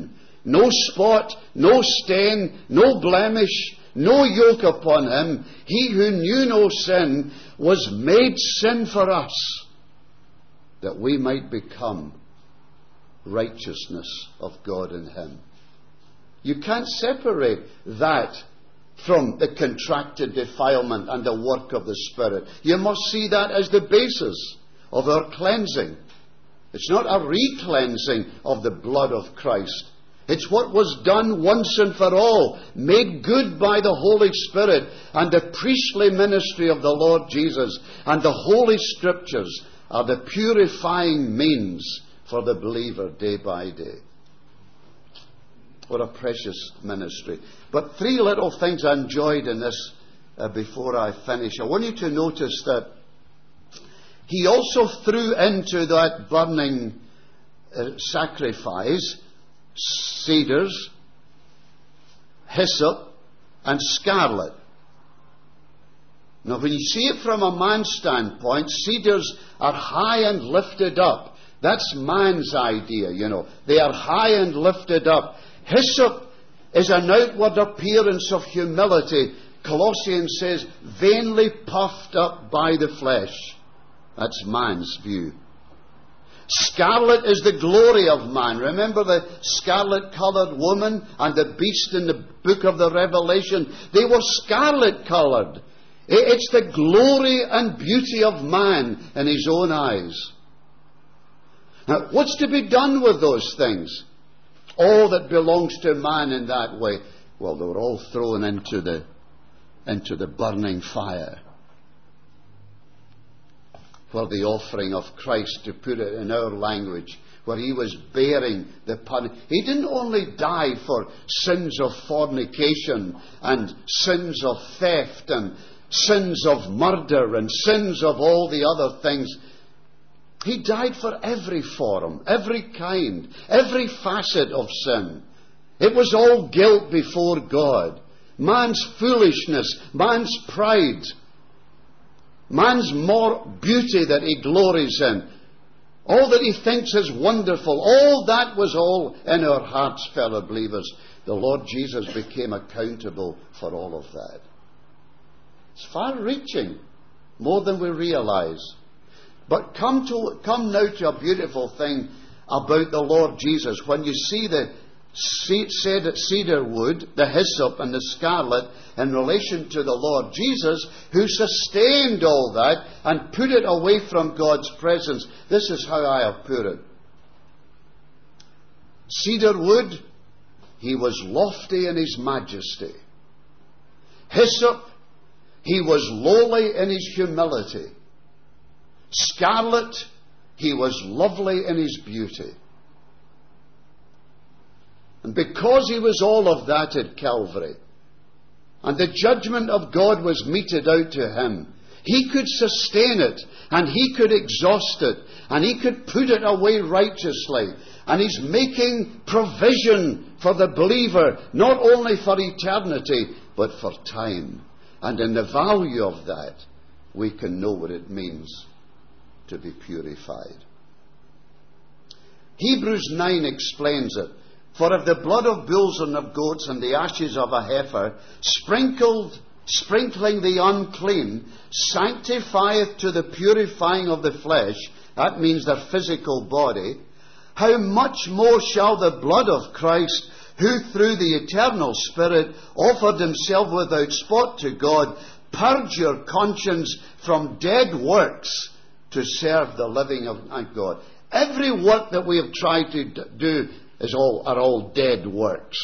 no spot, no stain, no blemish, no yoke upon him. He who knew no sin was made sin for us, that we might become righteousness of God in him. You can't separate that from the contracted defilement and the work of the Spirit. You must see that as the basis of our cleansing. It's not a re-cleansing of the blood of Christ. It's what was done once and for all, made good by the Holy Spirit and the priestly ministry of the Lord Jesus. And the Holy Scriptures are the purifying means for the believer day by day. What a precious ministry. But three little things I enjoyed in this uh, before I finish. I want you to notice that he also threw into that burning uh, sacrifice cedars, hyssop, and scarlet. Now, when you see it from a man's standpoint, cedars are high and lifted up. That's man's idea, you know. They are high and lifted up. Hyssop is an outward appearance of humility. Colossians says, vainly puffed up by the flesh. That's man's view. Scarlet is the glory of man. Remember the scarlet-coloured woman and the beast in the book of the Revelation? They were scarlet-coloured. It's the glory and beauty of man in his own eyes. Now, what's to be done with those things? All that belongs to man in that way, well, they were all thrown into the, into the burning fire. For the offering of Christ, to put it in our language, where he was bearing the punishment. He didn't only die for sins of fornication and sins of theft and sins of murder and sins of all the other things. He died for every form, every kind, every facet of sin. It was all guilt before God. Man's foolishness, man's pride, man's more beauty that he glories in, all that he thinks is wonderful, all that was all in our hearts, fellow believers. The Lord Jesus became accountable for all of that. It's far-reaching, more than we realize. But come to come now to a beautiful thing about the Lord Jesus. When you see the cedar wood, the hyssop and the scarlet in relation to the Lord Jesus, who sustained all that and put it away from God's presence. This is how I have put it. Cedar wood, he was lofty in his majesty. Hyssop, he was lowly in his humility. Scarlet, he was lovely in his beauty. And because he was all of that at Calvary, and the judgment of God was meted out to him, he could sustain it, and he could exhaust it, and he could put it away righteously. And he's making provision for the believer, not only for eternity, but for time. And in the value of that, we can know what it means to be purified. Hebrews nine explains it. For if the blood of bulls and of goats and the ashes of a heifer, sprinkled, sprinkling the unclean, sanctifieth to the purifying of the flesh, that means their physical body, how much more shall the blood of Christ, who through the eternal Spirit offered himself without spot to God, purge your conscience from dead works to serve the living of God. Every work that we have tried to do is all, are all dead works.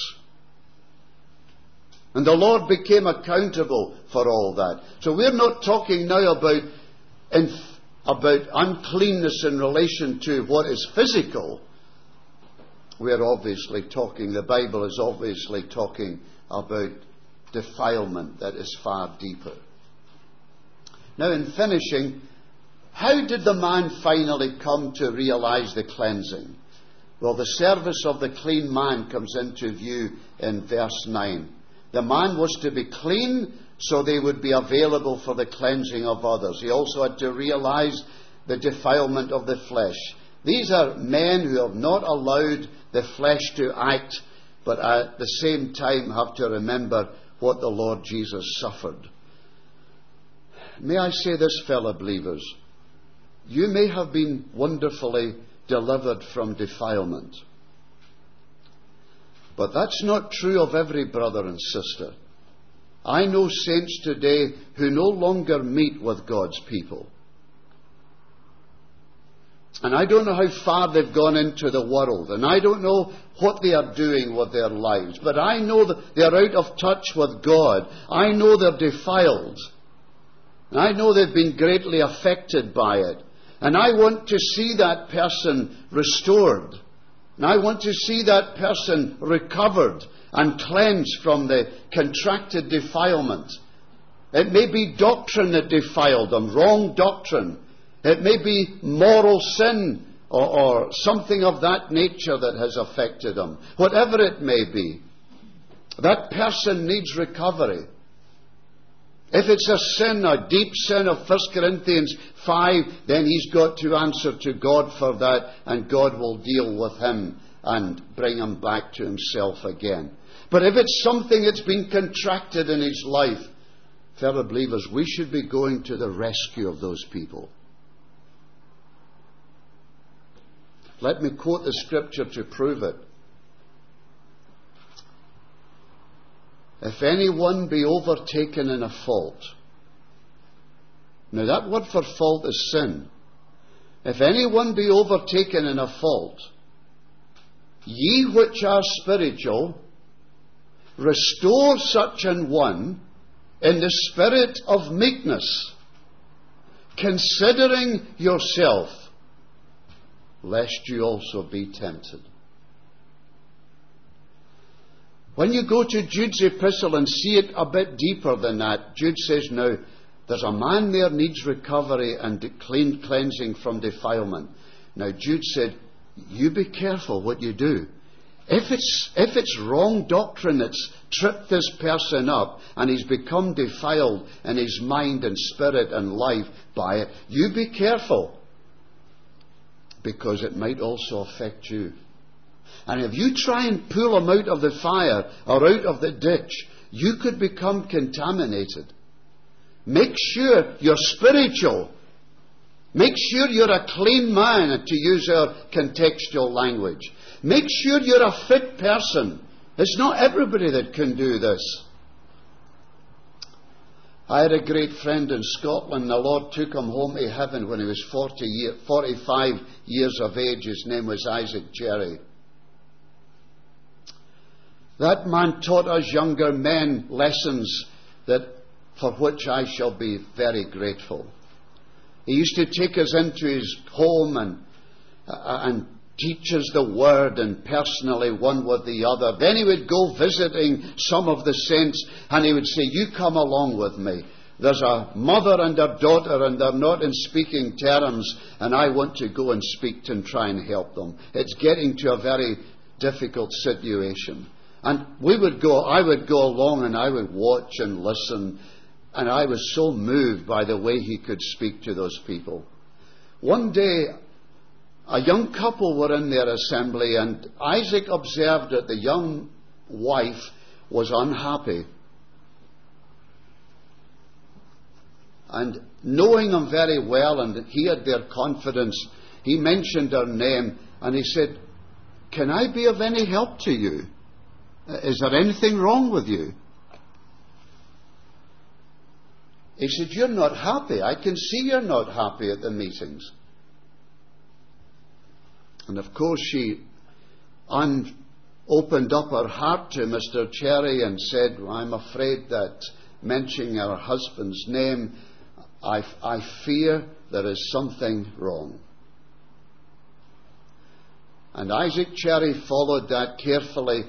And the Lord became accountable for all that. So we're not talking now about, in, about uncleanness in relation to what is physical. We're obviously talking, the Bible is obviously talking about defilement that is far deeper. Now, in finishing, how did the man finally come to realize the cleansing? Well, the service of the clean man comes into view in verse nine. The man was to be clean so they would be available for the cleansing of others. He also had to realize the defilement of the flesh. These are men who have not allowed the flesh to act but at the same time have to remember what the Lord Jesus suffered. May I say this, fellow believers? You may have been wonderfully delivered from defilement, but that's not true of every brother and sister. I know saints today who no longer meet with God's people. And I don't know how far they've gone into the world, and I don't know what they are doing with their lives, but I know that they are out of touch with God. I know they're defiled. And I know they've been greatly affected by it. And I want to see that person restored. And I want to see that person recovered and cleansed from the contracted defilement. It may be doctrine that defiled them, wrong doctrine. It may be moral sin or, or something of that nature that has affected them. Whatever it may be, that person needs recovery. If it's a sin, a deep sin of First Corinthians five, then he's got to answer to God for that, and God will deal with him and bring him back to himself again. But if it's something that's been contracted in his life, fellow believers, we should be going to the rescue of those people. Let me quote the scripture to prove it. If anyone be overtaken in a fault. Now that word for fault is sin. If anyone be overtaken in a fault, ye which are spiritual, restore such an one in the spirit of meekness, considering yourself, lest you also be tempted. When you go to Jude's epistle and see it a bit deeper than that, Jude says, now, there's a man there needs recovery and clean cleansing from defilement. Now, Jude said, you be careful what you do. If it's, if it's wrong doctrine that's tripped this person up and he's become defiled in his mind and spirit and life by it, you be careful, because it might also affect you. And if you try and pull him out of the fire or out of the ditch, you could become contaminated. Make sure you're spiritual. Make sure you're a clean man, to use our contextual language. Make sure you're a fit person. It's not everybody that can do this. I had a great friend in Scotland. The Lord took him home to heaven when he was forty year, forty-five years of age. His name was Isaac Cherry. That man taught us younger men lessons that for which I shall be very grateful. He used to take us into his home and uh, and teach us the word, and personally one with the other. Then he would go visiting some of the saints, and he would say, you come along with me. There's a mother and a daughter, and they're not in speaking terms, and I want to go and speak to and try and help them. It's getting to a very difficult situation. And we would go, I would go along and I would watch and listen, and I was so moved by the way he could speak to those people. One day, a young couple were in their assembly, and Isaac observed that the young wife was unhappy. And knowing them very well, and he had their confidence, he mentioned her name, and he said, can I be of any help to you? Is there anything wrong with you? He said, you're not happy. I can see you're not happy at the meetings. And of course she un- opened up her heart to Mister Cherry and said, well, I'm afraid that mentioning her husband's name, I, I fear there is something wrong. And Isaac Cherry followed that carefully,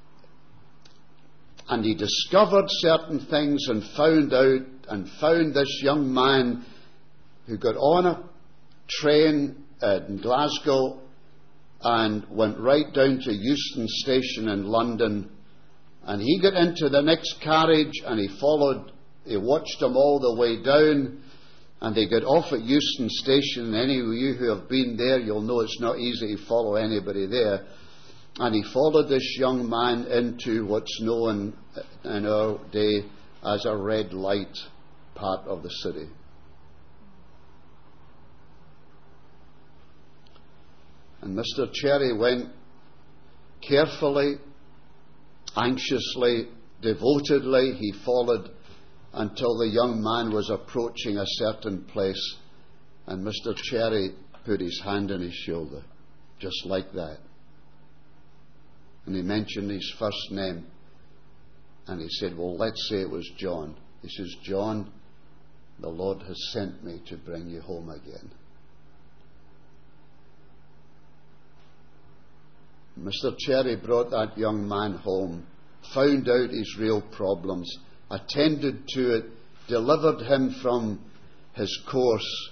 and he discovered certain things and found out and found this young man who got on a train in Glasgow and went right down to Euston Station in London. And he got into the next carriage and he followed, he watched them all the way down, and they got off at Euston Station. And any of you who have been there, you'll know it's not easy to follow anybody there. And he followed this young man into what's known in our day as a red light part of the city. And Mister Cherry went carefully, anxiously, devotedly. He followed until the young man was approaching a certain place, and Mister Cherry put his hand on his shoulder, just like that. And he mentioned his first name, and he said, well, let's say it was John. He says, John, the Lord has sent me to bring you home again. Mister Cherry brought that young man home, found out his real problems, attended to it, delivered him from his course.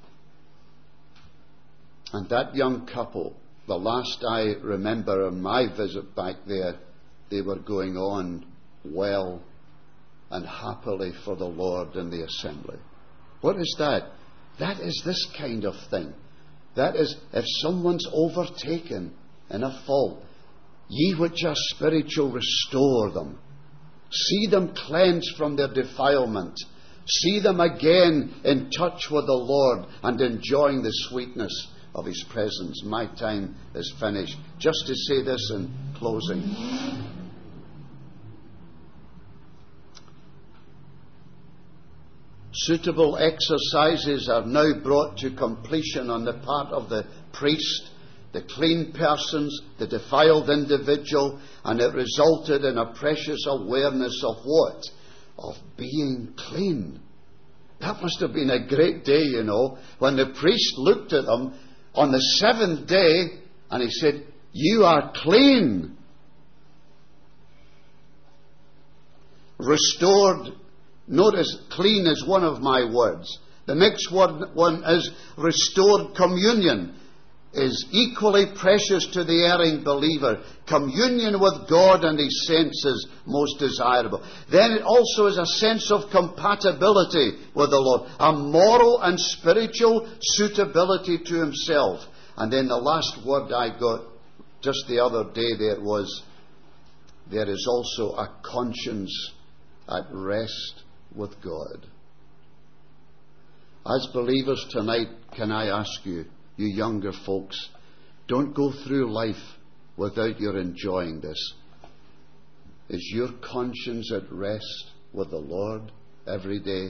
And that young couple, the last I remember on my visit back there, they were going on well and happily for the Lord in the assembly. What is that? That is this kind of thing. That is, if someone's overtaken in a fault, ye which are spiritual, restore them. See them cleansed from their defilement. See them again in touch with the Lord and enjoying the sweetness of His presence. My time is finished. Just to say this in closing. Suitable exercises are now brought to completion on the part of the priest, the clean persons, the defiled individual, and it resulted in a precious awareness of what? Of being clean. That must have been a great day, you know, when the priest looked at them on the seventh day and he said, you are clean. Restored. Notice, clean is one of my words. The next one, one is restored communion. Is equally precious to the erring believer. Communion with God and His saints is most desirable. Then it also is a sense of compatibility with the Lord, a moral and spiritual suitability to Himself. And then the last word I got just the other day there was, there is also a conscience at rest with God. As believers tonight, can I ask you, you younger folks, don't go through life without your enjoying this. Is your conscience at rest with the Lord every day? Are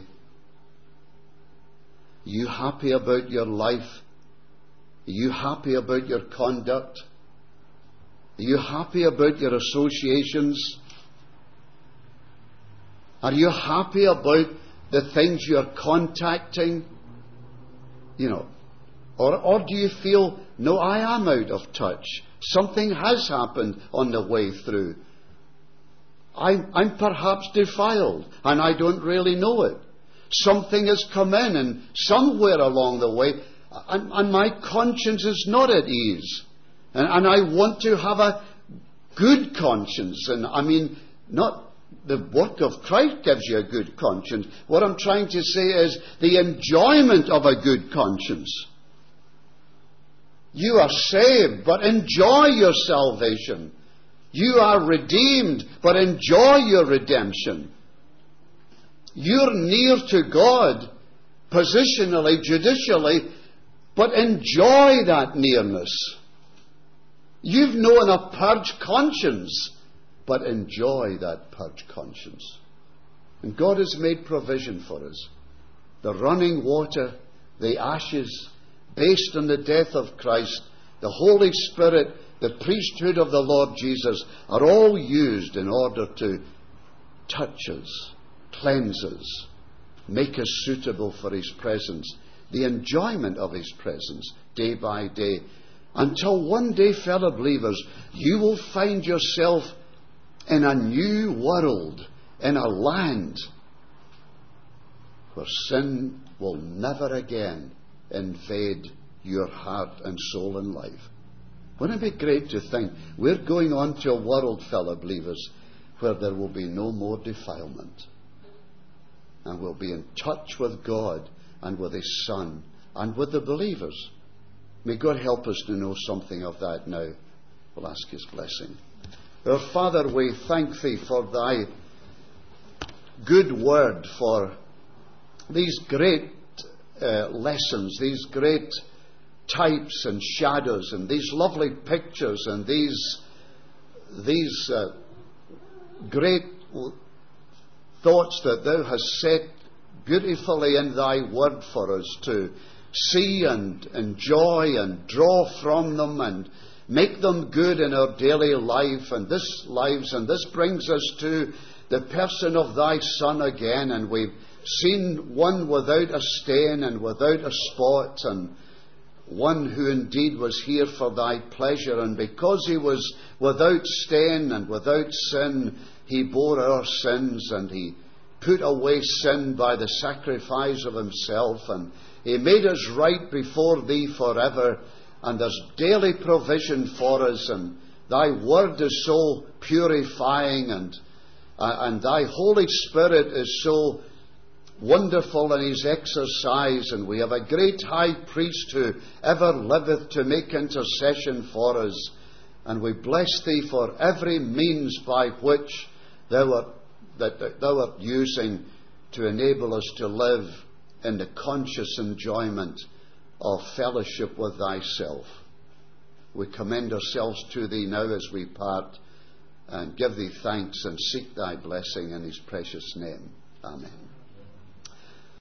you happy about your life? Are you happy about your conduct? Are you happy about your associations? Are you happy about the things you're contacting? You know, Or, or do you feel, no, I am out of touch. Something has happened on the way through. I'm, I'm perhaps defiled, and I don't really know it. Something has come in, and somewhere along the way, and, and my conscience is not at ease. And, and I want to have a good conscience. And I mean, not the work of Christ gives you a good conscience. What I'm trying to say is the enjoyment of a good conscience. You are saved, but enjoy your salvation. You are redeemed, but enjoy your redemption. You're near to God, positionally, judicially, but enjoy that nearness. You've known a purged conscience, but enjoy that purged conscience. And God has made provision for us. The running water, the ashes, based on the death of Christ, the Holy Spirit, the priesthood of the Lord Jesus, are all used in order to touch us, cleanse us, make us suitable for His presence, the enjoyment of His presence day by day, until one day, fellow believers, you will find yourself in a new world, in a land where sin will never again invade your heart and soul and life. Wouldn't it be great to think we're going on to a world, fellow believers, where there will be no more defilement, and we'll be in touch with God and with His Son and with the believers. May God help us to know something of that now. We'll ask his blessing. Our Father, we thank thee for thy good word, for these great uh, lessons, these great types and shadows, and these lovely pictures, and these these uh, great thoughts that thou hast set beautifully in thy word for us to see and enjoy and draw from them and make them good in our daily life and this lives. And this brings us to the person of thy Son again, and we've seen one without a stain and without a spot, and one who indeed was here for thy pleasure. And because he was without stain and without sin, he bore our sins, and he put away sin by the sacrifice of himself, and he made us right before thee forever. And there's daily provision for us, and thy word is so purifying, and uh, and thy Holy Spirit is so wonderful in his exercise, and we have a great high priest who ever liveth to make intercession for us. And we bless thee for every means by which thou art, that, that thou art using to enable us to live in the conscious enjoyment of fellowship with thyself. We commend ourselves to thee now as we part, and give thee thanks and seek thy blessing in his precious name. Amen.